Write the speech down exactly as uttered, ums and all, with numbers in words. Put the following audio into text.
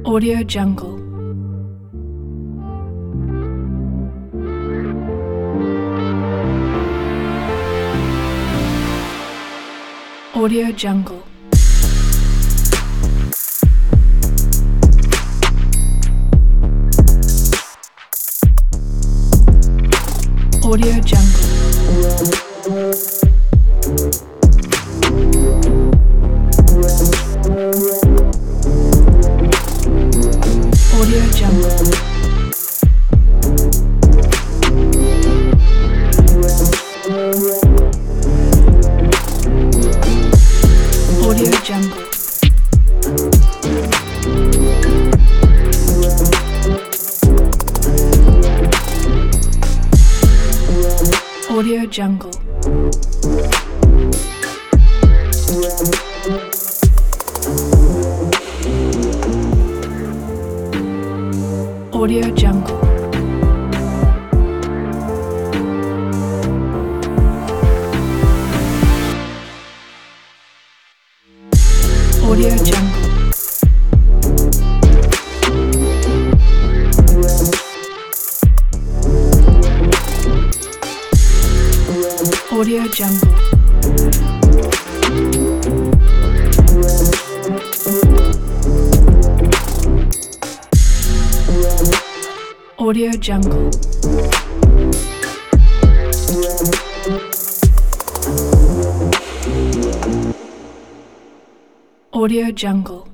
Audio Jungle. Audio Jungle. Audio Jungle. Audio Jungle. Audio Jungle. Audio Jungle. Audio Jungle. Audio Jungle. Audio Jungle. Audio Jungle. Audio Jungle.